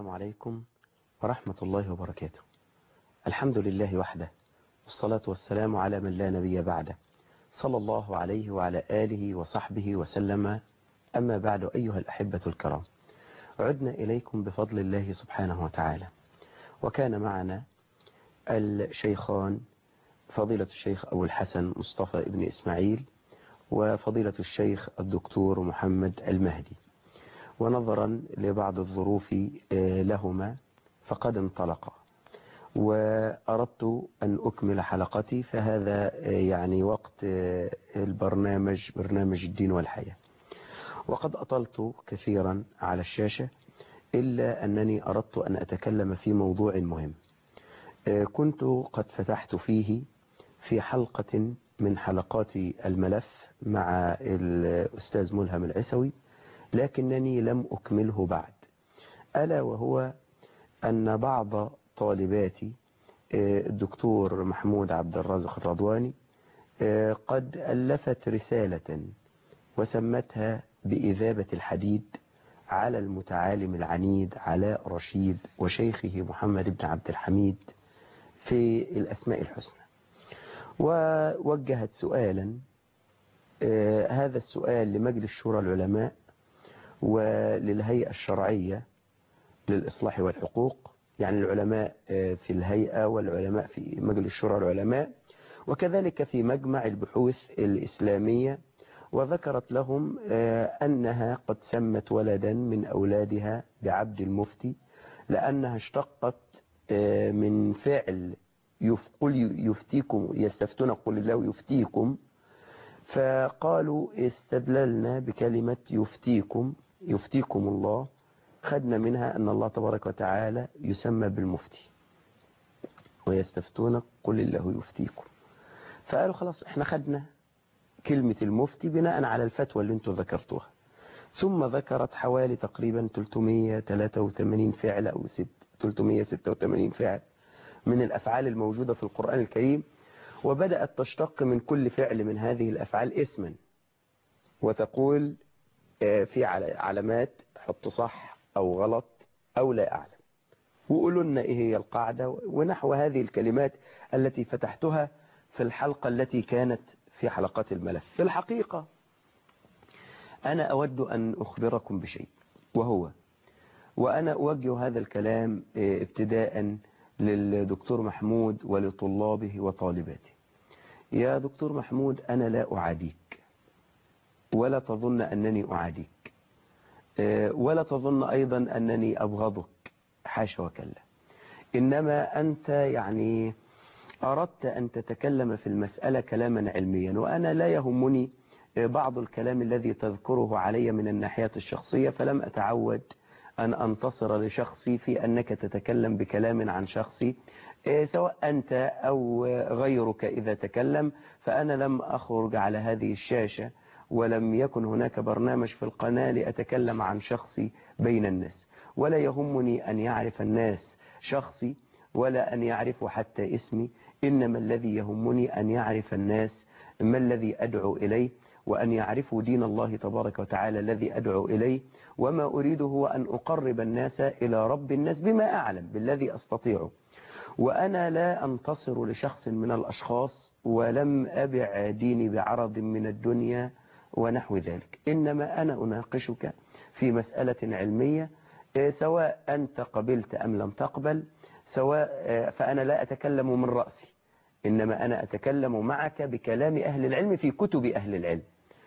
السلام عليكم ورحمة الله وبركاته. الحمد لله وحده، والصلاة والسلام على من لا نبي بعده، صلى الله عليه وعلى آله وصحبه وسلم. أما بعد، أيها الأحبة الكرام، عدنا إليكم بفضل الله سبحانه وتعالى، وكان معنا الشيخان فضيلة الشيخ أبو الحسن مصطفى ابن إسماعيل وفضيلة الشيخ الدكتور محمد المهدي، ونظرا لبعض الظروف لهما فقد انطلقا، وأردت أن أكمل حلقتي، فهذا يعني وقت برنامج الدين والحياة، وقد أطلت كثيرا على الشاشة، إلا أنني أردت أن أتكلم في موضوع مهم كنت قد فتحت فيه في حلقة من حلقات الملف مع الأستاذ ملهم العسوي، لكنني لم أكمله بعد، ألا وهو أن بعض طالباتي الدكتور محمود عبد الرازق الرضواني قد ألفت رسالة وسمتها بإذابة الحديد على المتعالم العنيد علاء رشيد وشيخه محمد بن عبد الحميد في الأسماء الحسنى، ووجهت سؤالا، هذا السؤال لمجلس شورى العلماء وللهيئة الشرعية للإصلاح والحقوق، يعني العلماء في الهيئة والعلماء في مجلس شورى العلماء، وكذلك في مجمع البحوث الإسلامية، وذكرت لهم أنها قد سمت ولدا من أولادها بعبد المفتي، لأنها اشتقت من فعل قل يفتيكم يستفتون قل الله يفتيكم، فقالوا استدللنا بكلمة يفتيكم الله، خدنا منها أن الله تبارك وتعالى يسمى بالمفتي، ويستفتون قل الله يفتيكم، فقالوا خلاص احنا خدنا كلمة المفتي بناء على الفتوى اللي انتوا ذكرتوها. ثم ذكرت حوالي تقريبا 383 فعل أو 386 فعل من الأفعال الموجودة في القرآن الكريم، وبدأت تشتق من كل فعل من هذه الأفعال اسما، وتقول في علامات حط صح أو غلط أو لا أعلم، وقولوا لنا إيه هي القاعدة، ونحو هذه الكلمات التي فتحتها في الحلقة التي كانت في حلقات الملف. في الحقيقة أنا أود أن أخبركم بشيء، وأنا أوجه هذا الكلام ابتداء للدكتور محمود ولطلابه وطالباته. يا دكتور محمود، أنا لا أعاديك، ولا تظن أنني أعاديك، ولا تظن أيضا أنني أبغضك، حاشا وكلا، إنما أنت يعني أردت أن تتكلم في المسألة كلاما علميا، وأنا لا يهمني بعض الكلام الذي تذكره علي من الناحية الشخصية، فلم أتعود أن أنتصر لشخصي في أنك تتكلم بكلام عن شخصي، سواء أنت أو غيرك إذا تكلم، فأنا لم أخرج على هذه الشاشة، ولم يكن هناك برنامج في القناة لأتكلم عن شخصي بين الناس، ولا يهمني أن يعرف الناس شخصي ولا أن يعرفوا حتى اسمي، إنما الذي يهمني أن يعرف الناس ما الذي أدعو إليه، وأن يعرفوا دين الله تبارك وتعالى الذي أدعو إليه، وما أريده هو أن أقرب الناس إلى رب الناس بما أعلم بالذي أستطيعه، وأنا لا أنتصر لشخص من الأشخاص، ولم أبع ديني بعرض من الدنيا ونحو ذلك، إنما أنا أناقشك في مسألة علمية، سواء أنت قبلت أم لم تقبل، فأنا لا أتكلم من رأسي، إنما أنا أتكلم معك بكلام أهل العلم في كتب أهل العلم.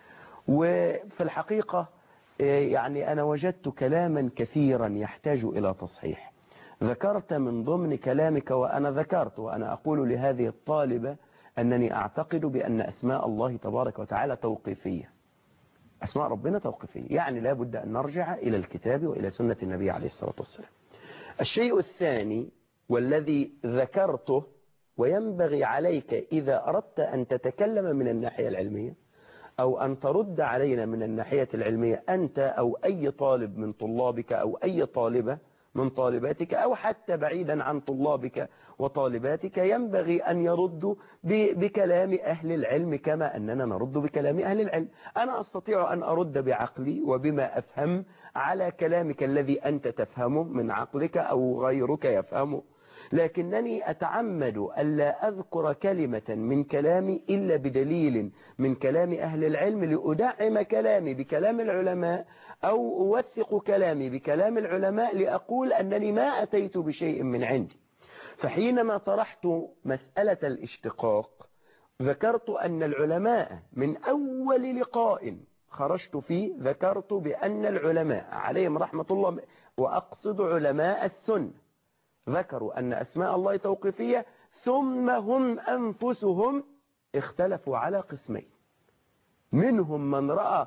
وفي الحقيقة يعني أنا وجدت كلاما كثيرا يحتاج إلى تصحيح. ذكرت من ضمن كلامك، وأنا ذكرت وأنا أقول لهذه الطالبة أنني أعتقد بأن أسماء الله تبارك وتعالى توقيفية، أسماء ربنا توقيفية، يعني لا بد أن نرجع إلى الكتاب وإلى سنة النبي عليه الصلاة والسلام. الشيء الثاني والذي ذكرته، وينبغي عليك إذا أردت أن تتكلم من الناحية العلمية أو أن ترد علينا من الناحية العلمية، أنت أو أي طالب من طلابك أو أي طالبة من طالباتك أو حتى بعيدا عن طلابك وطالباتك ينبغي أن يردوا بكلام أهل العلم كما أننا نرد بكلام أهل العلم. أنا أستطيع أن أرد بعقلي وبما أفهم على كلامك الذي أنت تفهمه من عقلك أو غيرك يفهمه، لكنني أتعمد ألا أذكر كلمة من كلامي إلا بدليل من كلام أهل العلم لأدعم كلامي بكلام العلماء أو أوثق كلامي بكلام العلماء لأقول أنني ما أتيت بشيء من عندي. فحينما طرحت مسألة الاشتقاق ذكرت أن العلماء من أول لقاء خرجت فيه ذكرت بأن العلماء عليهم رحمة الله، وأقصد علماء السنة، ذكروا أن أسماء الله توقيفية، ثم هم أنفسهم اختلفوا على قسمين. منهم من رأى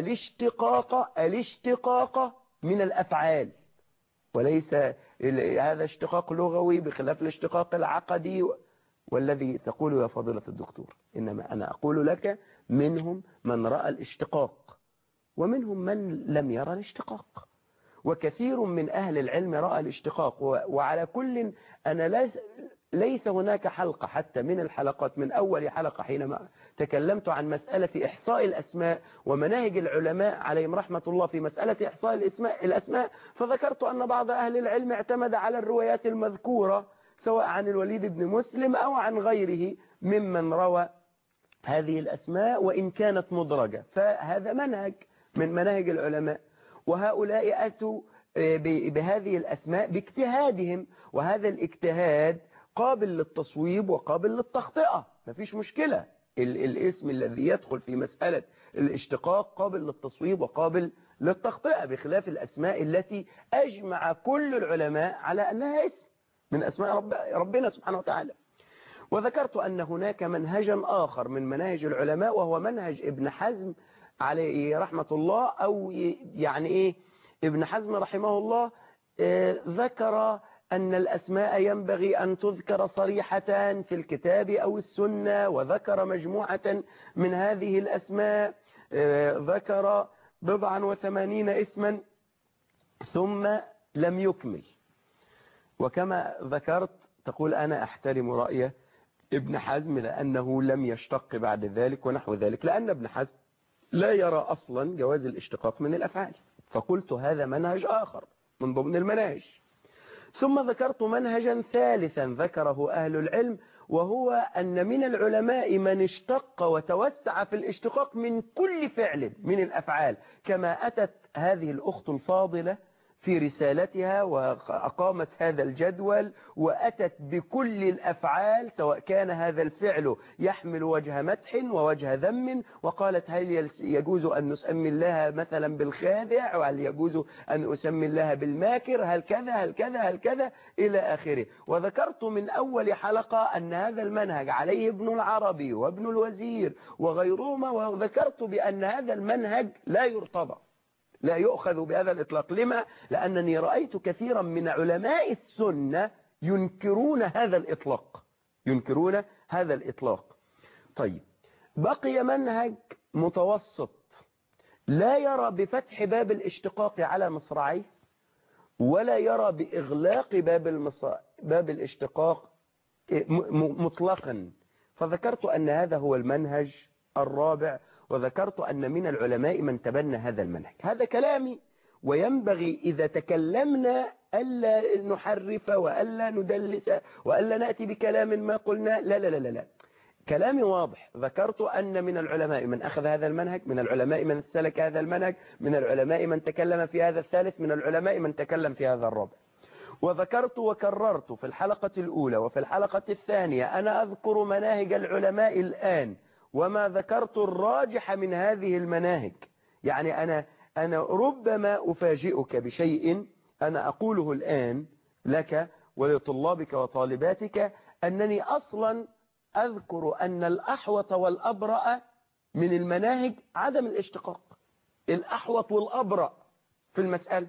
الاشتقاق من الأفعال، وليس هذا اشتقاق لغوي بخلاف الاشتقاق العقدي والذي تقول يا فضيلة الدكتور، إنما أنا أقول لك منهم من رأى الاشتقاق ومنهم من لم يرى الاشتقاق، وكثير من أهل العلم رأى الاشتقاق. وعلى كل أنا ليس هناك حلقة حتى من الحلقات، من أول حلقة حينما تكلمت عن مسألة إحصاء الأسماء ومناهج العلماء عليهم رحمة الله في مسألة إحصاء الأسماء، فذكرت أن بعض أهل العلم اعتمد على الروايات المذكورة سواء عن الوليد بن مسلم أو عن غيره ممن روى هذه الأسماء وإن كانت مدرجة، فهذا منهج من مناهج العلماء. وهؤلاء أتوا بهذه الأسماء باجتهادهم، وهذا الاجتهاد قابل للتصويب وقابل للتخطئة، مفيش مشكلة. الاسم الذي يدخل في مسألة الاشتقاق قابل للتصويب وقابل للتخطئة، بخلاف الأسماء التي أجمع كل العلماء على أنها اسم من أسماء ربنا سبحانه وتعالى. وذكرت أن هناك منهجا آخر من مناهج العلماء وهو منهج ابن حزم عليه رحمة الله، أو يعني إيه، ابن حزم رحمه الله ذكر أن الأسماء ينبغي أن تذكر صريحة في الكتاب أو السنة، وذكر مجموعة من هذه الأسماء، ذكر 84 اسما ثم لم يكمل. وكما ذكرت تقول أنا أحترم رأيه ابن حزم لأنه لم يشتق بعد ذلك ونحو ذلك، لأن ابن حزم لا يرى أصلا جواز الاشتقاق من الأفعال، فقلت هذا منهج آخر من ضمن المناهج. ثم ذكرت منهجا ثالثا ذكره أهل العلم، وهو أن من العلماء من اشتق وتوسع في الاشتقاق من كل فعل من الأفعال، كما أتت هذه الأخت الفاضلة في رسالتها وأقامت هذا الجدول وأتت بكل الأفعال سواء كان هذا الفعل يحمل وجه مدح ووجه ذم، وقالت هل يجوز أن نسمي الله مثلا بالخادع، وهل يجوز أن أسمي الله بالماكر، هل كذا هل كذا هل كذا إلى آخره. وذكرت من أول حلقة أن هذا المنهج عليه ابن العربي وابن الوزير وغيرهما، وذكرت بأن هذا المنهج لا يرتضى، لا يؤخذ بهذا الإطلاق. لما؟ لأنني رأيت كثيرا من علماء السنة ينكرون هذا الإطلاق، ينكرون هذا الإطلاق. طيب، بقي منهج متوسط لا يرى بفتح باب الاشتقاق على مصراعيه، ولا يرى بإغلاق باب الاشتقاق مطلقا، فذكرت أن هذا هو المنهج الرابع، وذكرت أن من العلماء من تبنى هذا المنهج. هذا كلامي، وينبغي إذا تكلمنا ألا نحرف وألا ندلس وألا نأتي بكلام ما قلنا، لا لا لا لا، كلامي واضح. ذكرت أن من العلماء من أخذ هذا المنهج، من العلماء من سلك هذا المنهج، من العلماء من تكلم في هذا الثالث، من العلماء من تكلم في هذا الرابع. وذكرت وكررت في الحلقة الأولى وفي الحلقة الثانية أنا أذكر مناهج العلماء الآن وما ذكرت الراجح من هذه المناهج. يعني أنا ربما أفاجئك بشيء أنا أقوله الآن لك ولطلابك وطالباتك، أنني أصلا أذكر أن الأحوط والأبرأ من المناهج عدم الاشتقاق، الأحوط والأبرأ في المسألة.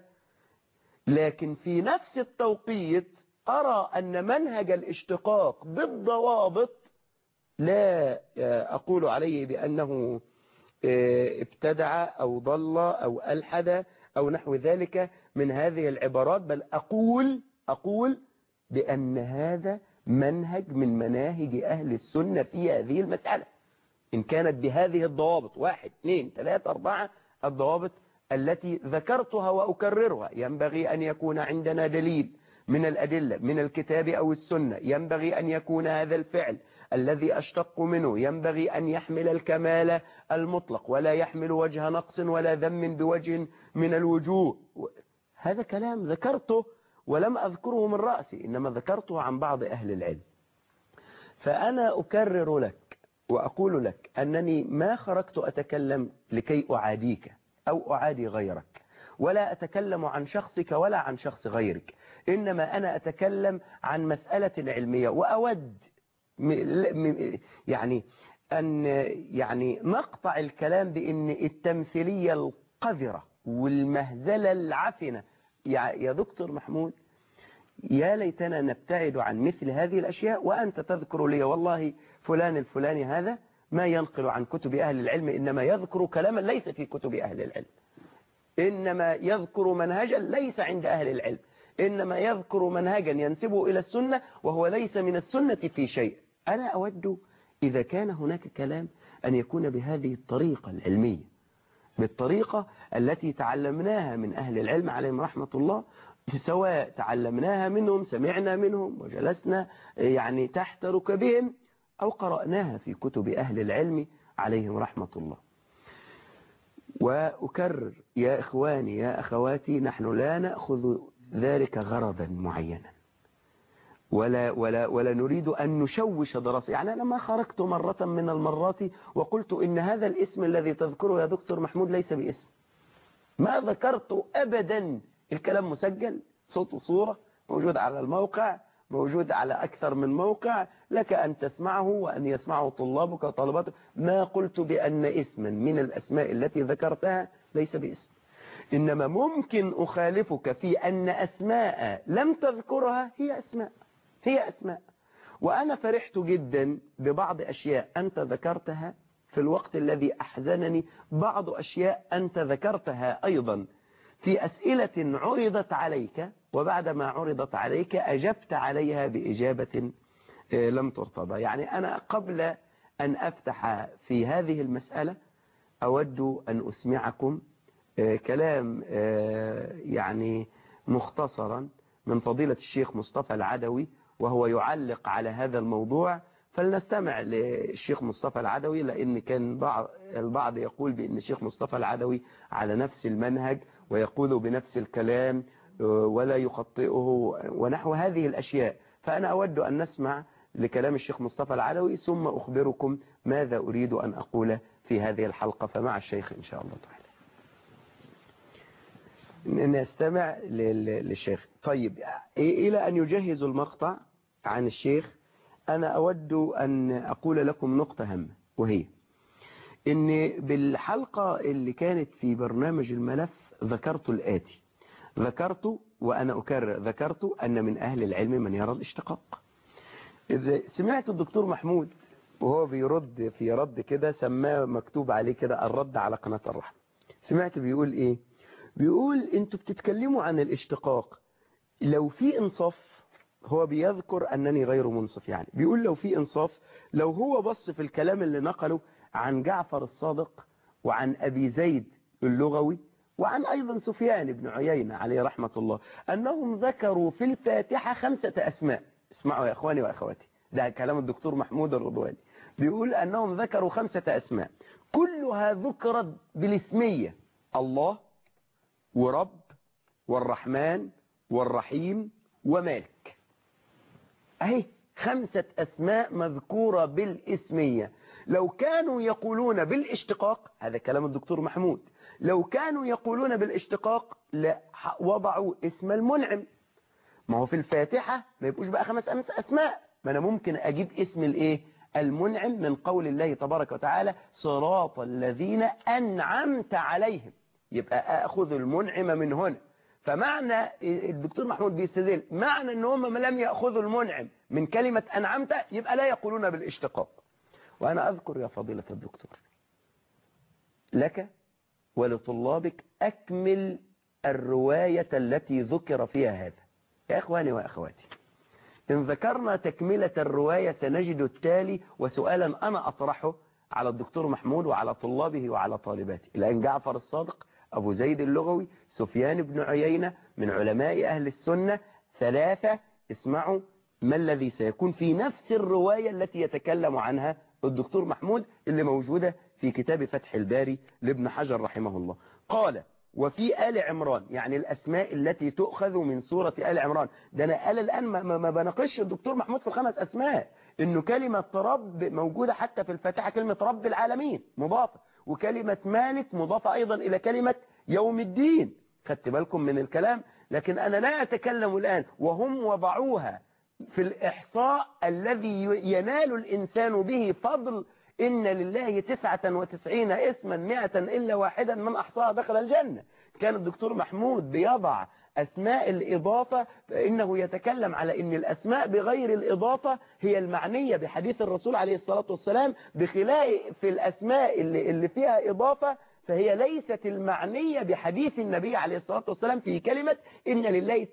لكن في نفس التوقيت أرى أن منهج الاشتقاق بالضوابط لا أقول عليه بأنه ابتدع أو ضل أو ألحد أو نحو ذلك من هذه العبارات، بل أقول بأن هذا منهج من مناهج أهل السنة في هذه المسألة، إن كانت بهذه الضوابط 1 2 3 4 الضوابط التي ذكرتها وأكررها. ينبغي أن يكون عندنا دليل من الأدلة من الكتاب أو السنة، ينبغي أن يكون هذا الفعل الذي أشتق منه ينبغي أن يحمل الكمال المطلق ولا يحمل وجه نقص ولا ذم بوجه من الوجوه. هذا كلام ذكرته ولم أذكره من رأسي، إنما ذكرته عن بعض أهل العلم. فأنا أكرر لك وأقول لك أنني ما خرجت أتكلم لكي أعاديك أو أعادي غيرك، ولا أتكلم عن شخصك ولا عن شخص غيرك، إنما أنا أتكلم عن مسألة علمية. وأود يعني نقطع الكلام بأن التمثيلية القذرة والمهزلة العفنة يا دكتور محمود، يا ليتنا نبتعد عن مثل هذه الأشياء. وأنت تذكر لي والله فلان الفلاني هذا ما ينقل عن كتب أهل العلم، إنما يذكر كلاما ليس في كتب أهل العلم، إنما يذكر منهجا ليس عند أهل العلم، إنما يذكر منهجا ينسبه إلى السنة وهو ليس من السنة في شيء. أنا أود إذا كان هناك كلام أن يكون بهذه الطريقة العلمية، بالطريقة التي تعلمناها من أهل العلم عليهم رحمة الله، سواء تعلمناها منهم سمعنا منهم وجلسنا يعني تحت ركبهم أو قرأناها في كتب أهل العلم عليهم رحمة الله. وأكرر يا إخواني يا أخواتي، نحن لا نأخذ ذلك غرضا معينا ولا نريد أن نشوش دراسة. يعني أنا ما خرجت مرة من المرات وقلت إن هذا الاسم الذي تذكره يا دكتور محمود ليس باسم، ما ذكرت أبدا. الكلام مسجل صوت وصورة، موجود على الموقع، موجود على أكثر من موقع، لك أن تسمعه وأن يسمعه طلابك وطالباتك. ما قلت بأن اسما من الأسماء التي ذكرتها ليس باسم، إنما ممكن أخالفك في أن أسماء لم تذكرها هي أسماء. وأنا فرحت جدا ببعض أشياء أنت ذكرتها في الوقت الذي أحزنني، بعض أشياء أنت ذكرتها أيضا في أسئلة عرضت عليك، وبعدما عرضت عليك أجبت عليها بإجابة لم ترتضى. يعني أنا قبل أن أفتح في هذه المسألة أود أن أسمعكم كلام يعني مختصرا من فضيلة الشيخ مصطفى العدوي وهو يعلق على هذا الموضوع. فلنستمع للشيخ مصطفى العدوي، لأن كان البعض يقول بأن الشيخ مصطفى العدوي على نفس المنهج ويقول بنفس الكلام ولا يخطئه ونحو هذه الأشياء. فأنا أود أن نسمع لكلام الشيخ مصطفى العدوي ثم أخبركم ماذا أريد أن أقول في هذه الحلقة. فمع الشيخ إن شاء الله تعالى. نستمع للشيخ. طيب، إلى أن يجهز المقطع عن الشيخ، أنا أود أن أقول لكم نقطة هامة، وهي إن بالحلقة اللي كانت في برنامج الملف ذكرت الآتي، وأنا أكرر ذكرت أن من أهل العلم من يرى الاشتقاق. إذا سمعت الدكتور محمود وهو بيرد في رد كده سماه مكتوب عليه كده الرد على قناة الرحمة، سمعت بيقول إيه؟ بيقول أنتوا بتتكلموا عن الاشتقاق، لو في إنصاف، هو بيذكر أنني غير منصف، يعني بيقول لو في إنصاف، لو هو بص في الكلام اللي نقله عن جعفر الصادق وعن أبي زيد اللغوي وعن أيضا سفيان بن عيينة عليه رحمة الله، أنهم ذكروا في الفاتحة 5 أسماء. اسمعوا يا أخواني وأخواتي، ده كلام الدكتور محمود الرضواني، بيقول أنهم ذكروا 5 أسماء كلها ذكرت بالاسمية: الله ورب والرحمن والرحيم ومالك. أهي 5 أسماء مذكورة بالاسمية. لو كانوا يقولون بالاشتقاق، هذا كلام الدكتور محمود، لو كانوا يقولون بالاشتقاق وضعوا اسم المنعم. ما هو في الفاتحة ما يبقوش بقى 5 أسماء، ما أنا ممكن أجيب اسم الإيه؟ المنعم من قول الله تبارك وتعالى صراط الذين أنعمت عليهم، يبقى أخذ المنعم من هنا. فمعنى الدكتور محمود بيستدل معنى ان هم لم يأخذوا المنعم من كلمة أنعمت، يبقى لا يقولون بالاشتقاق. وأنا أذكر يا فضيلة الدكتور لك ولطلابك أكمل الرواية التي ذكر فيها هذا. يا إخواني وأخواتي، إن ذكرنا تكملة الرواية سنجد التالي، وسؤالا أنا أطرحه على الدكتور محمود وعلى طلابه وعلى طالباته، الآن جعفر الصادق، أبو زيد اللغوي، سفيان بن عيينة، من علماء أهل السنة ثلاثة، اسمعوا ما الذي سيكون في نفس الرواية التي يتكلم عنها الدكتور محمود اللي موجودة في كتاب فتح الباري لابن حجر رحمه الله. قال: وفي آل عمران، يعني الأسماء التي تؤخذ من سورة آل عمران. ده أنا قال الآن ما بناقش الدكتور محمود في الخمس أسماء، إنه كلمة رب موجودة حتى في الفاتحة، كلمة رب العالمين مضافة، وكلمة مالك مضافة أيضا إلى كلمة يوم الدين. خدت بالكم من الكلام؟ لكن أنا لا أتكلم الآن، وهم وضعوها في الإحصاء الذي ينال الإنسان به فضل إن لله 99 اسما 100 إلا واحدا من أحصاها دخل الجنة. كان الدكتور محمود بيضع أسماء الإضافة، فإنه يتكلم على إن الأسماء بغير الإضافة هي المعنية بحديث الرسول عليه الصلاة والسلام، بخلاف في الأسماء اللي فيها إضافة فهي ليست المعنية بحديث النبي عليه الصلاة والسلام في كلمة إن لله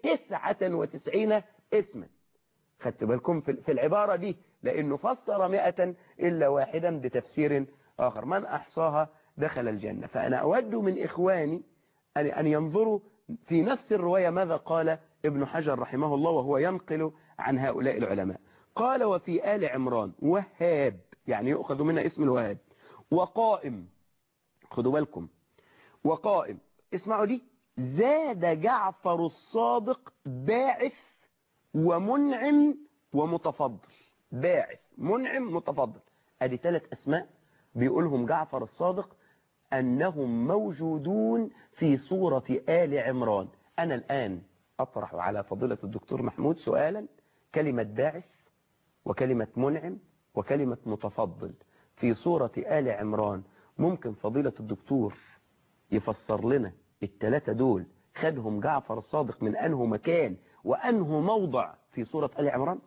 99 اسما. خدت بالكم في العبارة دي، لأنه فسر 100 إلا واحدا بتفسير آخر، من أحصاها دخل الجنة. فأنا أود من إخواني أن ينظروا في نفس الرواية ماذا قال ابن حجر رحمه الله وهو ينقل عن هؤلاء العلماء. قال: وفي آل عمران وهاب، يعني يؤخذ منها اسم الوهاب، وقائم. خدوا بالكم، وقائم، اسمعوا دي، زاد جعفر الصادق باعث ومنعم ومتفضل. باعث، منعم، متفضل، ادي 3 أسماء بيقولهم جعفر الصادق أنهم موجودون في سورة آل عمران. أنا الآن أطرح على فضيلة الدكتور محمود سؤالا: كلمة باعث وكلمة منعم وكلمة متفضل في سورة آل عمران، ممكن فضيلة الدكتور يفسر لنا ال3 دول خدهم جعفر الصادق من أنه مكان وأنه موضع في سورة آل عمران؟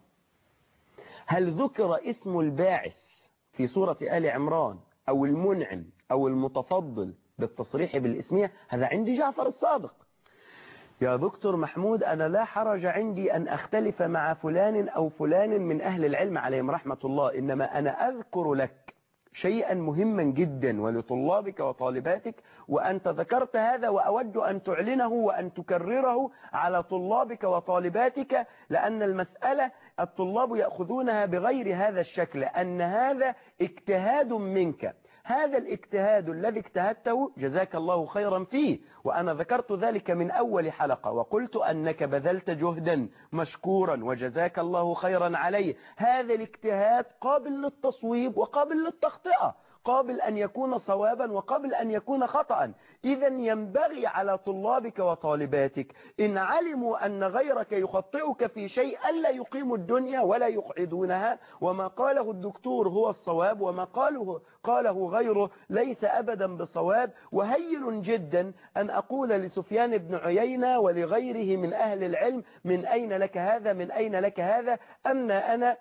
هل ذكر اسم الباعث في سورة آل عمران أو المنعم أو المتفضل بالتصريح بالاسمية؟ هذا عندي جعفر الصادق. يا دكتور محمود، أنا لا حرج عندي أن أختلف مع فلان أو فلان من أهل العلم عليهم رحمة الله، إنما أنا أذكر لك شيئا مهما جدا ولطلابك وطالباتك، وأنت ذكرت هذا وأود أن تعلنه وأن تكرره على طلابك وطالباتك، لأن المسألة الطلاب يأخذونها بغير هذا الشكل، أن هذا اجتهاد منك. هذا الاجتهاد الذي اجتهدته جزاك الله خيرا فيه، وأنا ذكرت ذلك من أول حلقة وقلت أنك بذلت جهدا مشكورا وجزاك الله خيرا عليه. هذا الاجتهاد قابل للتصويب وقابل للتخطئة، قابل أن يكون صوابا وقابل أن يكون خطأ. إذا ينبغي على طلابك وطالباتك إن علموا أن غيرك يخطئك في شيء ألا يقيموا الدنيا ولا يقعدونها، وما قاله الدكتور هو الصواب، وما قاله غيره ليس أبدا بصواب. وهين جدا أن أقول لسفيان بن عيينة ولغيره من أهل العلم: من أين لك هذا، من أين لك هذا؟ أما أنا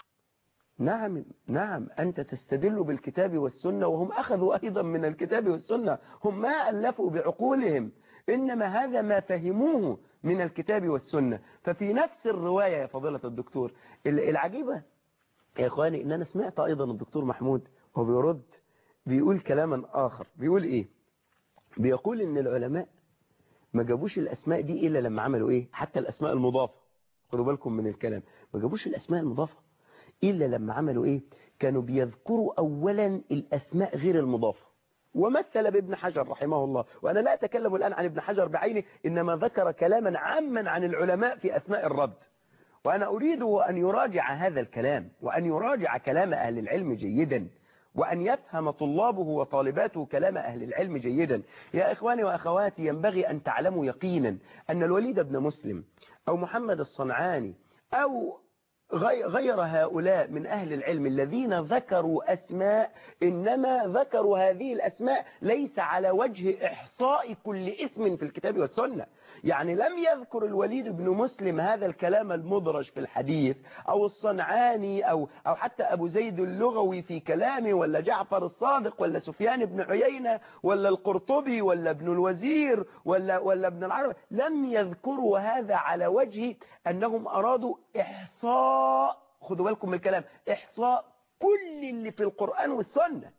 نعم أنت تستدل بالكتاب والسنة، وهم أخذوا أيضا من الكتاب والسنة، هم ما ألفوا بعقولهم، إنما هذا ما فهموه من الكتاب والسنة. ففي نفس الرواية يا فضيلة الدكتور، العجيبة يا إخواني إن أنا سمعت أيضا الدكتور محمود وهو بيرد بيقول كلاما آخر. بيقول إيه؟ بيقول إن العلماء ما جابوش الأسماء دي إلا لما عملوا إيه؟ حتى الأسماء المضافة، خدوا بالكم من الكلام، ما جابوش الأسماء المضافة إلا لما عملوا إيه؟ كانوا بيذكروا أولا الأسماء غير المضافة. ومثل بابن حجر رحمه الله، وأنا لا أتكلم الآن عن ابن حجر بعينه، إنما ذكر كلاما عاما عن العلماء في أسماء الرد، وأنا أريد أن يراجع هذا الكلام وأن يراجع كلام أهل العلم جيدا، وأن يفهم طلابه وطالباته كلام أهل العلم جيدا. يا إخواني وأخواتي، ينبغي أن تعلموا يقينا أن الوليد بن مسلم أو محمد الصنعاني أو غير هؤلاء من أهل العلم الذين ذكروا أسماء، إنما ذكروا هذه الأسماء ليس على وجه إحصاء كل اسم في الكتاب والسنة. يعني لم يذكر الوليد بن مسلم هذا الكلام المدرج في الحديث، أو الصنعاني أو حتى أبو زيد اللغوي في كلامه، ولا جعفر الصادق، ولا سفيان بن عيينة، ولا القرطبي، ولا ابن الوزير، ولا ابن العربي. لم يذكروا هذا على وجه أنهم أرادوا إحصاء، خدوا بالكم من الكلام، إحصاء كل اللي في القرآن والسنة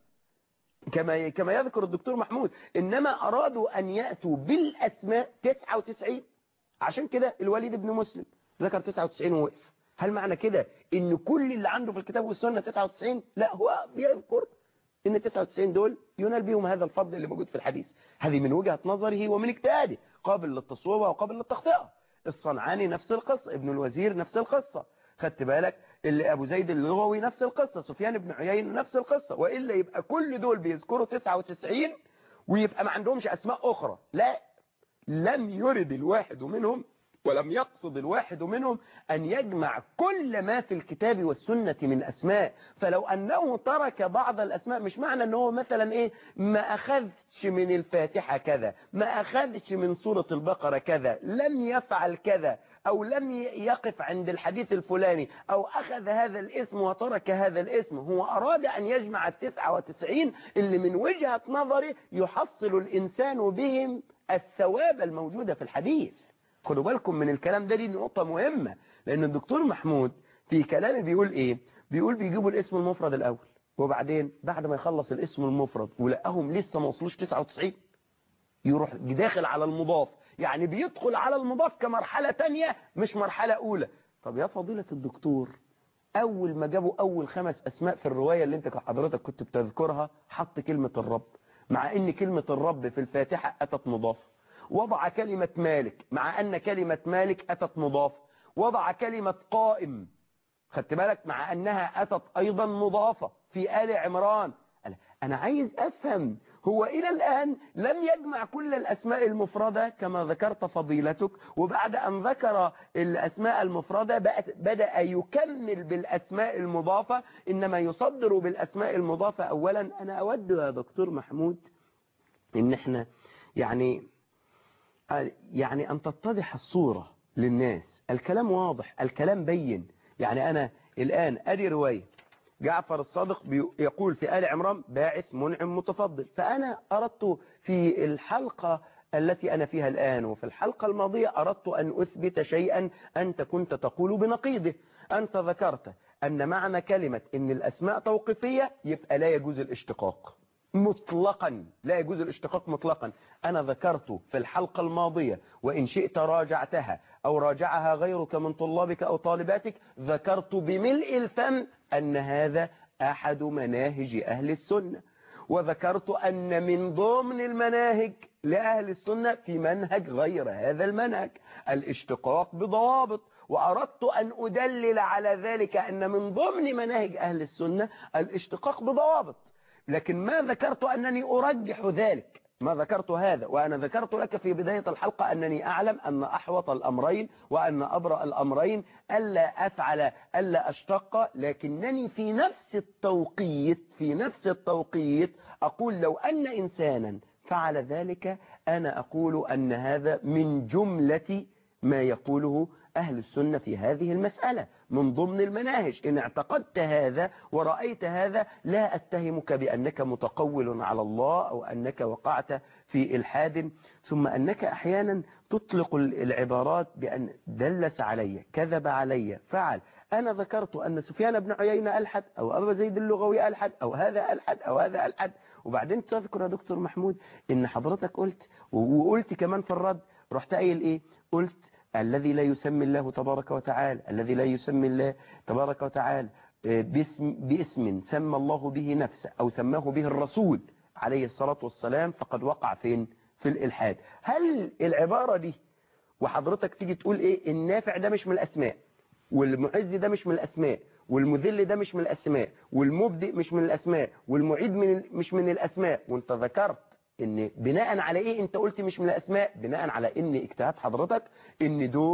كما يذكر الدكتور محمود، إنما أرادوا أن يأتوا بالأسماء 99. عشان كده الوليد بن مسلم ذكر 99 ووقف. هل معنى كده إن كل اللي عنده في الكتاب والسنة 99؟ لا، هو بيذكر إن 99 دول ينال بهم هذا الفضل اللي موجود في الحديث. هذه من وجهة نظره ومن اجتهاده، قابل للتصويب وقابل للتخطئة. الصنعاني نفس القصة، ابن الوزير نفس القصة، خدت بالك، اللي أبو زيد اللغوي نفس القصة، سفيان بن عيينة نفس القصة. وإلا يبقى كل دول بيذكروا 99 ويبقى ما عندهمش أسماء أخرى. لا، لم يرد الواحد منهم ولم يقصد الواحد منهم أن يجمع كل ما في الكتاب والسنة من أسماء. فلو أنه ترك بعض الأسماء، مش معنى أنه مثلا ما أخذش من الفاتحة كذا، ما أخذش من سورة البقرة كذا، لم يفعل كذا، أو لم يقف عند الحديث الفلاني، أو أخذ هذا الاسم وترك هذا الاسم. هو أراد أن يجمع 99 اللي من وجهة نظره يحصل الإنسان بهم الثواب الموجودة في الحديث. خدوا بالكم من الكلام ده، دي نقطة مهمة، لأن الدكتور محمود في كلامه بيقول إيه؟ بيقول بيجيبوا الاسم المفرد الأول، وبعدين بعد ما يخلص الاسم المفرد ولقاهم لسه ما وصلوش 99، يروح داخل على المضاف. يعني بيدخل على المضاف كمرحلة تانية مش مرحلة أولى. طب يا فضيلة الدكتور، أول ما جابوا أول 5 أسماء في الرواية اللي أنت حضرتك كنت بتذكرها، حط كلمة الرب، مع أن كلمة الرب في الفاتحة أتت مضافة. وضع كلمة مالك مع أن كلمة مالك أتت مضافة. وضع كلمة قائم، خدت بالك، مع أنها أتت أيضا مضافة في آل عمران. أنا عايز أفهم، هو إلى الآن لم يجمع كل الأسماء المفردة كما ذكرت فضيلتك، وبعد أن ذكر الأسماء المفردة بدأ يكمل بالأسماء المضافة، إنما يصدر بالأسماء المضافة أولا. أنا أود يا دكتور محمود إن احنا يعني أن تتضح الصورة للناس. الكلام واضح، الكلام بين. يعني أنا الآن أدي رواية جعفر الصادق يقول في آل عمران باعث منعم متفضل، فأنا أردت في الحلقة التي أنا فيها الآن وفي الحلقة الماضية أردت أن أثبت شيئا أنت كنت تقول بنقيضه. أنت ذكرت أن معنى كلمة إن الأسماء توقيفية يبقى لا يجوز الاشتقاق مطلقا، لا يجوز الاشتقاق مطلقا. أنا ذكرت في الحلقة الماضية، وإن شئت راجعتها أو راجعها غيرك من طلابك أو طالباتك، ذكرت بملء الفم أن هذا أحد مناهج أهل السنة، وذكرت أن من ضمن المناهج لأهل السنة في منهج غير هذا المنهج، الاشتقاق بضوابط. وأردت أن أدلل على ذلك أن من ضمن مناهج أهل السنة الاشتقاق بضوابط. لكن ما ذكرت أنني أرجح ذلك، ما ذكرت هذا. وأنا ذكرت لك في بداية الحلقة أنني أعلم أن أحوط الأمرين وأن أبرأ الأمرين ألا أشتق، لكنني في نفس التوقيت أقول لو أن إنسانا فعل ذلك، أنا أقول أن هذا من جملة ما يقوله أهل السنة في هذه المسألة من ضمن المناهج. إن اعتقدت هذا ورأيت هذا لا أتهمك بأنك متقول على الله أو أنك وقعت في إلحاد، ثم أنك أحيانا تطلق العبارات بأن دلس علي، كذب علي، فعل. أنا ذكرت أن سفيان بن عيينة ألحد، أو أبا زيد اللغوي ألحد، أو هذا ألحد أو هذا ألحد. وبعدين تذكر يا دكتور محمود إن حضرتك قلت، وقلت كمان في الرد، رحت قايل إيه؟ قلت الذي لا يسمي الله تبارك وتعالى، الذي لا يسمي الله تبارك وتعالى باسم سمى الله به نفسه أو سماه به الرسول عليه الصلاة والسلام فقد وقع فين؟ في الإلحاد. هل العبارة دي وحضرتك تيجي تقول إيه؟ النافع ده مش من الأسماء، والمعز ده مش من الأسماء، والمذل ده مش من الأسماء، والمبدئ مش من الأسماء، والمعيد مش من الأسماء، وانت ذكرت ان بناء على ايه انت قلت مش من الاسماء؟ بناء على ان اجتهاد حضرتك ان دول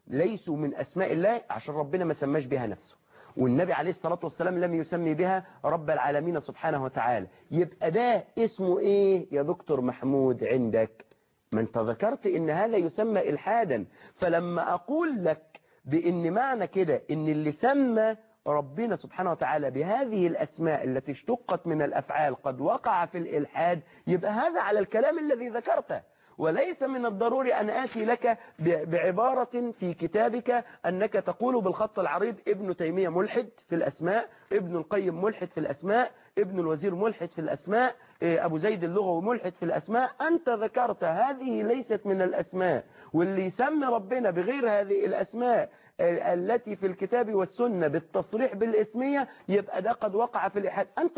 ليسوا من أسماء الله عشان ربنا ما سماش بها نفسه، والنبي عليه الصلاة والسلام لم يسمي بها رب العالمين سبحانه وتعالى. يبقى ده اسمه ايه يا دكتور محمود عندك؟ ما انت ذكرت ان هذا يسمى إلحادا. فلما أقول لك بان معنى كده ان اللي سمى ربنا سبحانه وتعالى بهذه الأسماء التي اشتقت من الأفعال قد وقع في الإلحاد، يبقى هذا على الكلام الذي ذكرته. وليس من الضروري أن آتي لك بعبارة في كتابك أنك تقول بالخط العريض ابن تيمية ملحد في الأسماء، ابن القيم ملحد في الأسماء، ابن الوزير ملحد في الأسماء، أبو زيد اللغوي ملحد في الأسماء. أنت ذكرت هذه ليست من الأسماء، واللي يسمي ربنا بغير هذه الأسماء التي في الكتاب والسنة بالتصريح بالاسمية يبقى ده قد وقع في الإلحاد. أنت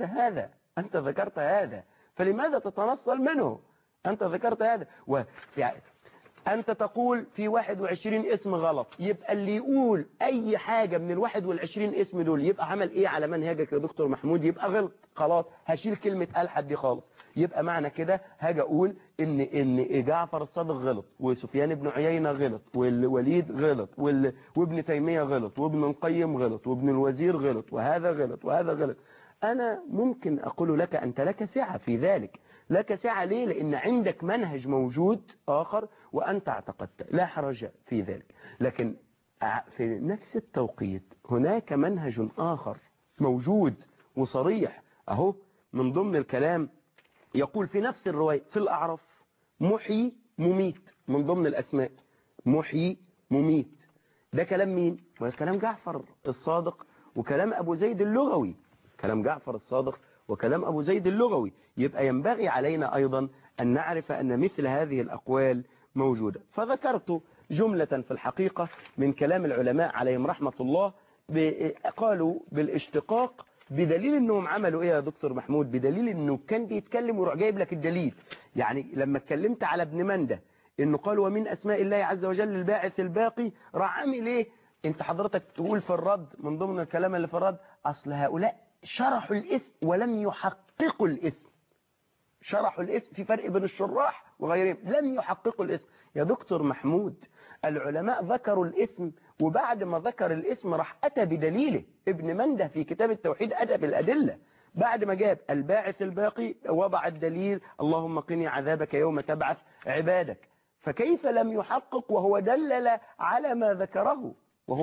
ذكرت هذا، فلماذا تتنصل منه؟ أنت ذكرت هذا. يعني أنت تقول في 21 اسم غلط، يبقى اللي يقول أي حاجة من 21 اسم دول يبقى عمل إيه على منهجك يا دكتور محمود؟ يبقى غلط. خلاص هشيل كلمة ألحد دي خالص. يبقى معنى كده هاجي أقول إن جعفر الصادق غلط، وسفيان بن عيينة غلط، والوليد غلط، وابن تيمية غلط، وابن القيم غلط، وابن الوزير غلط، وهذا غلط وهذا غلط. أنا ممكن أقول لك أنت لك سعة في ذلك. لك سعة ليه؟ لأن عندك منهج موجود آخر وأنت اعتقدت، لا حرج في ذلك. لكن في نفس التوقيت هناك منهج آخر موجود وصريح أهو من ضمن الكلام. يقول في نفس الرواية في الأعراف محيي مميت، من ضمن الأسماء محيي مميت. ده كلام مين؟ كلام جعفر الصادق وكلام أبو زيد اللغوي. كلام جعفر الصادق وكلام أبو زيد اللغوي. يبقى ينبغي علينا أيضا أن نعرف أن مثل هذه الأقوال موجودة. فذكرت جملة في الحقيقة من كلام العلماء عليهم رحمة الله، قالوا بالاشتقاق بدليل أنهم عملوا إيه يا دكتور محمود؟ بدليل أنه كان بيتكلم وروح جايب لك الدليل. يعني لما اتكلمت على ابن منده أنه قال ومن أسماء الله عز وجل الباعث الباقي، راح عامل إيه؟ أنت حضرتك تقول في الرد من ضمن الكلام اللي في الرد أصل هؤلاء شرحوا الاسم ولم يحققوا الاسم. شرحوا الاسم، في فرق بين الشراح وغيرهم، لم يحققوا الاسم. يا دكتور محمود العلماء ذكروا الاسم، وبعد ما ذكر الاسم راح أتى بدليله. ابن منده في كتاب التوحيد أتى بالأدلة. بعد ما جاب الباعث الباقي وضع الدليل اللهم قني عذابك يوم تبعث عبادك. فكيف لم يحقق وهو دلل على ما ذكره؟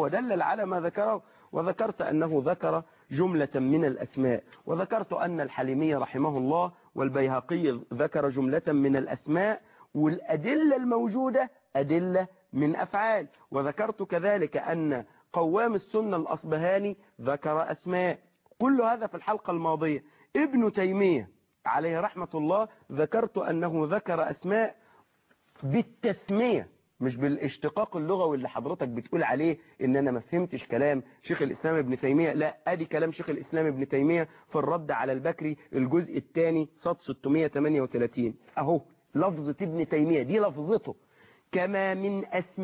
وذكرت أنه ذكر جملة من الأسماء، وذكرت أن الحليمي رحمه الله والبيهقي ذكر جملة من الأسماء، والأدلة الموجودة أدلة من أفعال. وذكرت كذلك أن قوام السنة الأصبهاني ذكر أسماء. كل هذا في الحلقة الماضية. ابن تيمية عليه رحمة الله ذكرت أنه ذكر أسماء بالتسمية مش بالاشتقاق اللغوي اللي حضرتك بتقول عليه ان انا ما فهمتش كلام شيخ الاسلام ابن تيمية. لا، ادي كلام شيخ الاسلام ابن تيمية في الرد على البكري الجزء الثاني صفحة 638 اهو لفظة ابن تيمية دي لفظته. كما من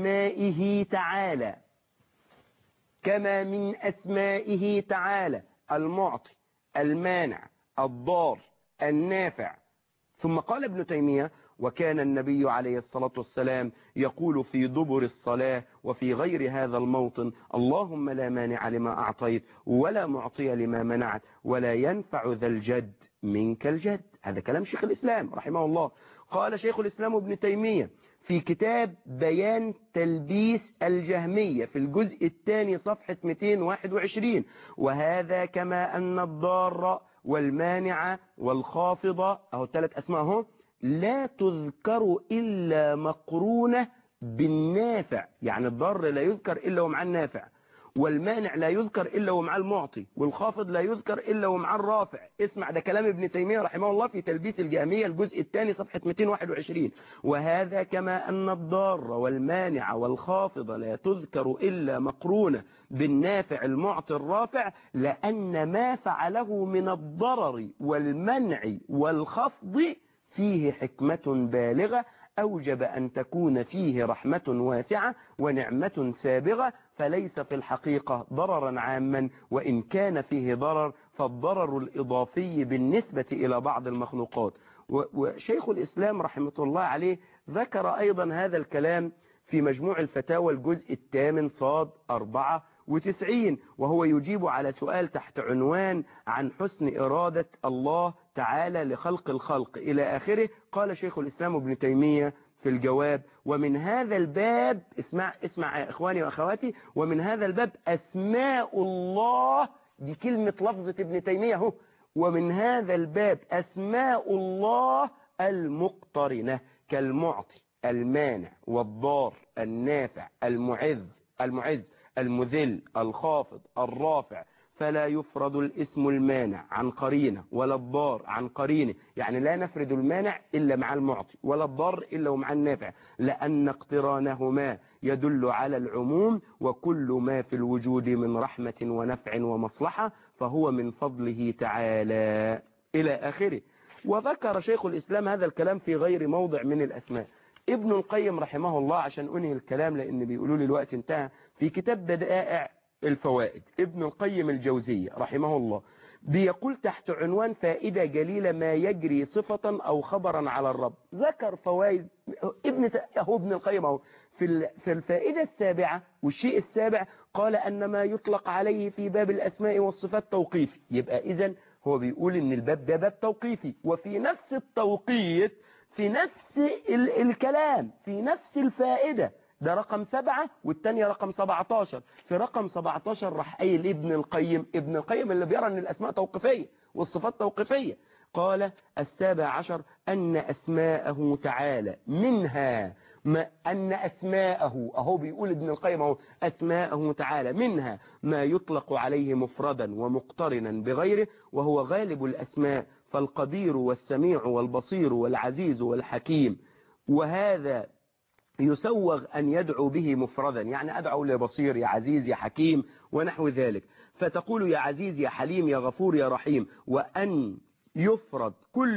اسمائه تعالى المعطي المانع الضار النافع. ثم قال ابن تيمية وكان النبي عليه الصلاة والسلام يقول في دبر الصلاة وفي غير هذا الموطن اللهم لا مانع لما أعطيت ولا معطي لما منعت ولا ينفع ذا الجد منك الجد. هذا كلام شيخ الإسلام رحمه الله. قال شيخ الإسلام ابن تيمية في كتاب بيان تلبيس الجهمية في الجزء الثاني صفحة 221 وهذا كما أن الضار والمانع والخافضة أهو 3 أسماء اهو لا تذكر إلا مقرونة بالنافع. يعني الضار لا يذكر إلا ومع النافع، والمانع لا يذكر إلا ومع المعطي، والخافض لا يذكر إلا ومع الرافع. اسمع ده كلام ابن تيمية رحمه الله في تلبيس الجهمية الجزء الثاني صفحة 221 وهذا كما أن الضار والمانع والخافض لا تذكر إلا مقرونة بالنافع المعطي الرافع لأن ما فعله من الضرر والمنع والخفض فيه حكمة بالغة أوجب أن تكون فيه رحمة واسعة ونعمة سابغة فليس في الحقيقة ضررا عاما وإن كان فيه ضرر فالضرر الإضافي بالنسبة إلى بعض المخلوقات. وشيخ الإسلام رحمة الله عليه ذكر أيضا هذا الكلام في مجموع الفتاوى الجزء 8 صاد 94، وهو يجيب على سؤال تحت عنوان عن حسن إرادة الله تعالى لخلق الخلق إلى آخره. قال شيخ الإسلام ابن تيمية في الجواب: ومن هذا الباب، اسمع يا إخواني وأخواتي، ومن هذا الباب أسماء الله، دي كلمة لفظة ابن تيمية هو، ومن هذا الباب أسماء الله المقترنة كالمعطي المانع والضار النافع المعز المذل الخافض الرافع، فلا يفرد الاسم المانع عن قرينه ولا الضار عن قرينه، يعني لا نفرد المانع إلا مع المعطي ولا الضار إلا ومع النافع، لأن اقترانهما يدل على العموم، وكل ما في الوجود من رحمة ونفع ومصلحة فهو من فضله تعالى إلى آخره. وذكر شيخ الإسلام هذا الكلام في غير موضع من الأسماء. ابن القيم رحمه الله، عشان أنهي الكلام لأن بيقولوا لي الوقت انتهى، في كتاب بدائع الفوائد ابن القيم الجوزية رحمه الله بيقول تحت عنوان فائدة جليلة ما يجري صفة أو خبرا على الرب، ذكر فوائد ابن القيم اهو في الفائدة السابعة والشيء السابع، قال أن ما يطلق عليه في باب الأسماء والصفات توقيفي. يبقى إذن هو بيقول إن الباب ده باب توقيفي، وفي نفس التوقيت في نفس الكلام في نفس الفائدة، ده رقم 7 والتانية رقم 17. في رقم 17 راح قايل ابن القيم اللي بيرى ان الاسماء توقيفية والصفات توقيفية، قال 17 أن أسماءه تعالى منها أن أسماءه، أهو بيقول ابن القيم أهو أسماءه تعالى منها ما يطلق عليه مفردا ومقترنا بغيره، وهو غالب الأسماء، فالقدير والسميع والبصير والعزيز والحكيم، وهذا يسوغ أن يدعو به مفردا، يعني أدعو لبصير يا عزيز يا حكيم ونحو ذلك، فتقول يا عزيز يا حليم يا غفور يا رحيم، وأن يفرد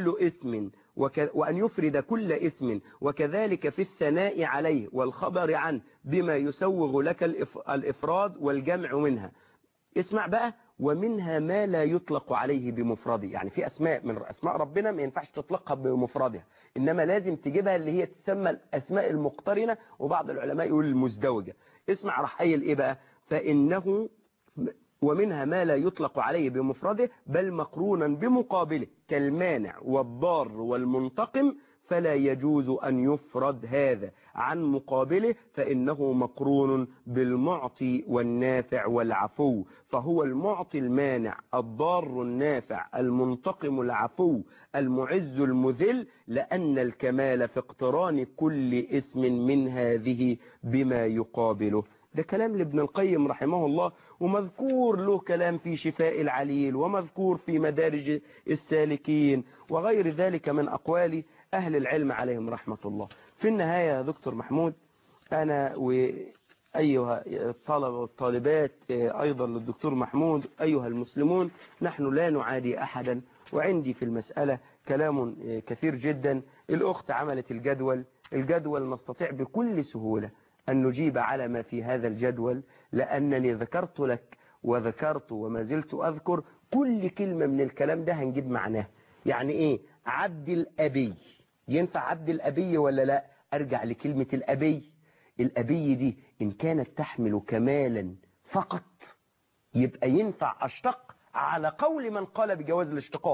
كل اسم وكذلك في الثناء عليه والخبر عنه بما يسوغ لك الإفراد والجمع منها. اسمع بقى: ومنها ما لا يطلق عليه بمفرده، يعني في أسماء من أسماء ربنا ما ينفعش تطلقها بمفردها، إنما لازم تجيبها اللي هي تسمى الأسماء المقترنة، وبعض العلماء يقول المزدوجة. اسمع راح قايل إيه بقى: فإنه ومنها ما لا يطلق عليه بمفرده بل مقرونا بمقابله كالمانع والضار والمنتقم، فلا يجوز أن يفرد هذا عن مقابله، فإنه مقرون بالمعطي والنافع والعفو، فهو المعطي المانع الضار النافع المنتقم العفو المعز المذل، لأن الكمال في اقتران كل اسم من هذه بما يقابله. ده كلام لابن القيم رحمه الله، ومذكور له كلام في شفاء العليل، ومذكور في مدارج السالكين، وغير ذلك من أقوال أهل العلم عليهم رحمة الله. في النهاية يا دكتور محمود، أنا وأيها الطلبة والطالبات أيضا للدكتور محمود أيها المسلمون، نحن لا نعادي أحدا، وعندي في المسألة كلام كثير جدا. الأخت عملت الجدول نستطيع بكل سهولة أن نجيب على ما في هذا الجدول، لأنني ذكرت لك وذكرت وما زلت أذكر كل كلمة من الكلام ده هنجيب معناه. يعني إيه عبد الأبي؟ ينفع عبد الأبي ولا لا؟ أرجع لكلمة الأبي دي إن كانت تحمل كمالا فقط يبقى ينفع أشتق على قول من قال بجواز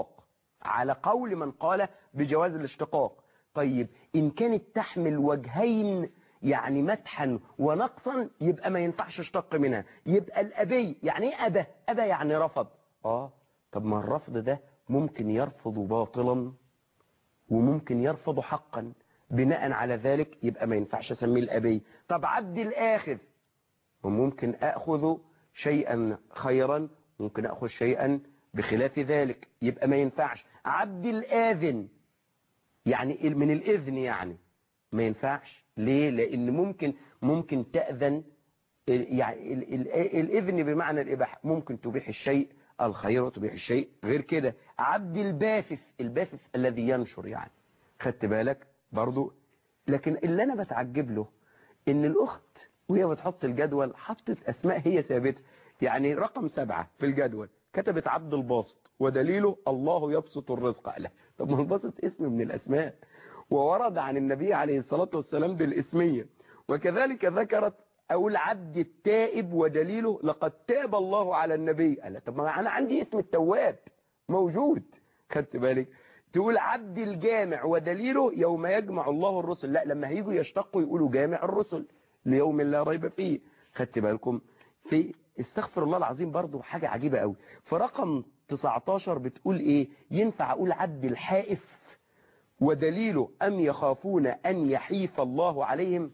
الاشتقاق، طيب إن كانت تحمل وجهين يعني مدحا ونقصا يبقى ما ينفعش اشتق منها، يبقى الأبي يعني ايه أبى يعني رفض. طب ما الرفض ده ممكن يرفض باطلا وممكن يرفض حقا، بناء على ذلك يبقى ما ينفعش اسميه الأبي. طب عبد الآخذ، وممكن أخذ شيئا خيرا ممكن أخذ شيئا بخلاف ذلك، يبقى ما ينفعش. عبد الآذن يعني من الإذن، يعني ما ينفعش. ليه؟ لأن ممكن تأذن، يعني الإذن بمعنى الإباحة، ممكن تبيح الشيء الخير وتبيح الشيء غير كده. عبد الباثث الذي ينشر، يعني خدت بالك برضو. لكن اللي أنا بتعجب له إن الأخت وهي بتحط الجدول حطت أسماء هي ثابتة، يعني رقم 7 في الجدول كتبت عبد الباسط ودليله الله يبسط الرزق له. طب ما الباسط اسم من الأسماء، وورد عن النبي عليه الصلاة والسلام بالاسمية، وكذلك ذكرت أو العبد التائب ودليله لقد تاب الله على النبي. قال طب ما أنا عندي اسم التواب موجود، خدت بالك؟ تقول عبد الجامع ودليله يوم يجمع الله الرسل، لا لما هيجوا يشتقوا يقولوا جامع الرسل ليوم لا ريب فيه. خدت بالكم؟ في استغفر الله العظيم برضو حاجة عجيبة قوي. في رقم 19 بتقول ايه؟ ينفع اقول عبد الحائف ودليله أم يخافون أن يحيف الله عليهم؟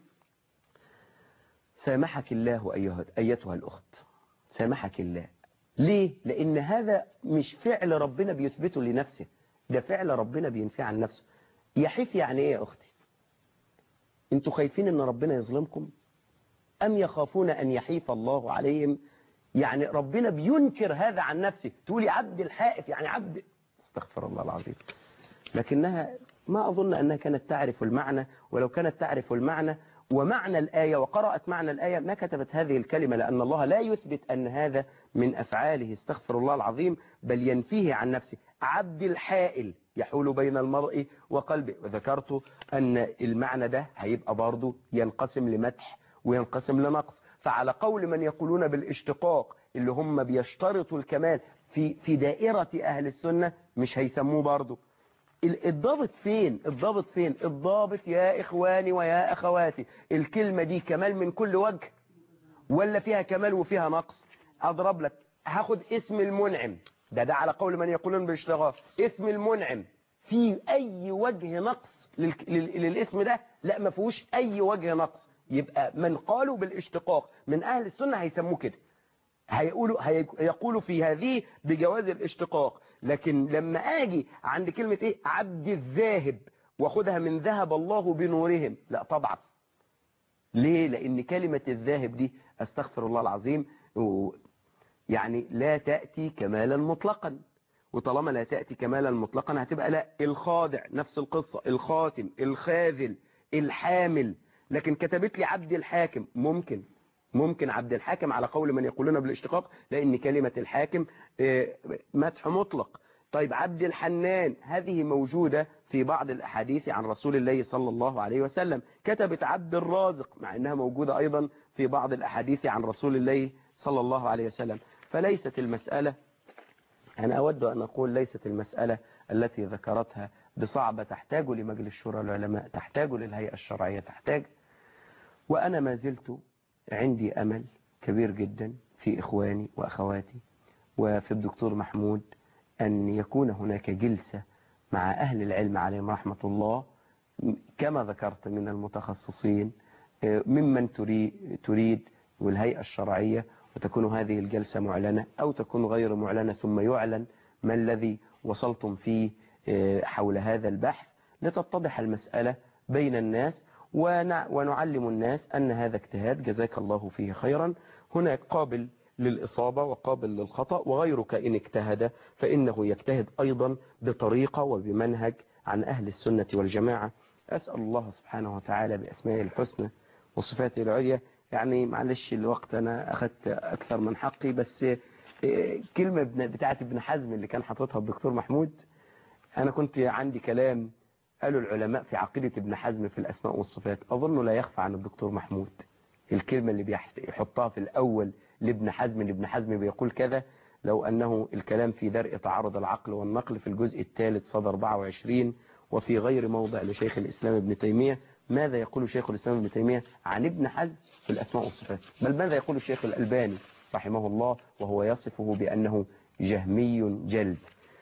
سامحك الله أيتها الأخت، سامحك الله. ليه؟ لأن هذا مش فعل ربنا بيثبته لنفسه، ده فعل ربنا بينفي عن نفسه. يحيف يعني ايه يا أختي؟ انتوا خايفين ان ربنا يظلمكم؟ أم يخافون أن يحيف الله عليهم؟ يعني ربنا بينكر هذا عن نفسه، تقولي عبد الحائف يعني عبد، استغفر الله العظيم. لكنها ما أظن أنها كانت تعرف المعنى، ولو كانت تعرف المعنى ومعنى الآية وقرأت معنى الآية ما كتبت هذه الكلمة، لأن الله لا يثبت أن هذا من أفعاله استغفر الله العظيم، بل ينفيه عن نفسه. عبد الحائل يحول بين المرء وقلبه، وذكرت أن المعنى ده هيبقى برضه ينقسم لمدح وينقسم لنقص. فعلى قول من يقولون بالاشتقاق اللي هم بيشترطوا الكمال في دائرة أهل السنة مش هيسموه برضه. الضابط فين؟ الضابط فين؟ الضابط يا إخواني ويا أخواتي، الكلمة دي كمال من كل وجه ولا فيها كمال وفيها نقص؟ أضرب لك، هاخد اسم المنعم ده على قول من يقولون بالاشتغال، اسم المنعم في أي وجه نقص للاسم ده؟ لا ما فيهوش أي وجه نقص. يبقى من قالوا بالاشتقاق من أهل السنة هيسموه كده، هيقولوا في هذه بجواز الاشتقاق. لكن لما اجي عند كلمة ايه عبد الذاهب واخدها من ذهب الله بنورهم، لا طبعا. ليه؟ لان كلمة الذاهب دي استغفر الله العظيم يعني لا تأتي كمالا مطلقا، وطالما لا تأتي كمالا مطلقا هتبقى لا الخاضع نفس القصة، الخاتم، الخاذل، الحامل. لكن كتبت لي عبد الحاكم، ممكن عبد الحاكم على قول من يقولون بالاشتقاق، لأن كلمة الحاكم مدح مطلق. طيب عبد الحنان هذه موجودة في بعض الأحاديث عن رسول الله صلى الله عليه وسلم. كتبت عبد الرازق مع أنها موجودة أيضا في بعض الأحاديث عن رسول الله صلى الله عليه وسلم. فليست المسألة، أنا أود أن أقول ليست المسألة التي ذكرتها بصعبة تحتاج لمجلس شورى العلماء، تحتاج للهيئة الشرعية، تحتاج. وأنا ما زلت عندي أمل كبير جدا في إخواني وأخواتي وفي الدكتور محمود أن يكون هناك جلسة مع أهل العلم عليهم رحمة الله كما ذكرت من المتخصصين ممن تريد والهيئة الشرعية، وتكون هذه الجلسة معلنة أو تكون غير معلنة، ثم يعلن ما الذي وصلتم فيه حول هذا البحث لتتضح المسألة بين الناس، ونعلم الناس أن هذا اجتهاد جزاك الله فيه خيرا، هناك قابل للإصابة وقابل للخطأ، وغيرك إن اجتهد فإنه يجتهد أيضا بطريقة وبمنهج عن أهل السنة والجماعة. أسأل الله سبحانه وتعالى بأسمائه الحسنى وصفاته العليا، يعني معلش الوقت أنا أخذت أكثر من حقي، بس كلمة بتاعت ابن حزم اللي كان حاططها الدكتور محمود، أنا كنت عندي كلام قالوا العلماء في عقيدة ابن حزم في الأسماء والصفات أظن لا يخفى عن الدكتور محمود. الكلمة اللي بيحطها في الأول لابن حزم، اللي ابن حزم بيقول كذا، لو أنه الكلام في درء تعارض العقل والنقل في الجزء الثالث صدر 24 وفي غير موضع لشيخ الإسلام ابن تيمية. ماذا يقول شيخ الإسلام ابن تيمية عن ابن حزم في الأسماء والصفات؟ بل ماذا يقول الشيخ الألباني رحمه الله وهو يصفه بأنه جهمي جلد؟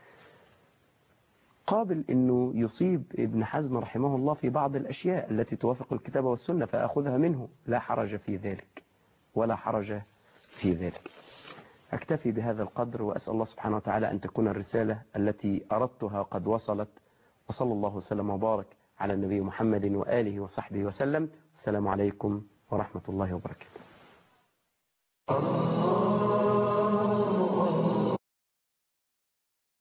قابل أنه يصيب ابن حزم رحمه الله في بعض الأشياء التي توافق الكتاب والسنة فأخذها منه، لا حرج في ذلك ولا حرج في ذلك. أكتفي بهذا القدر، وأسأل الله سبحانه وتعالى أن تكون الرسالة التي أردتها قد وصلت، وصلى الله وسلم وبارك على النبي محمد وآله وصحبه وسلم. السلام عليكم ورحمة الله وبركاته.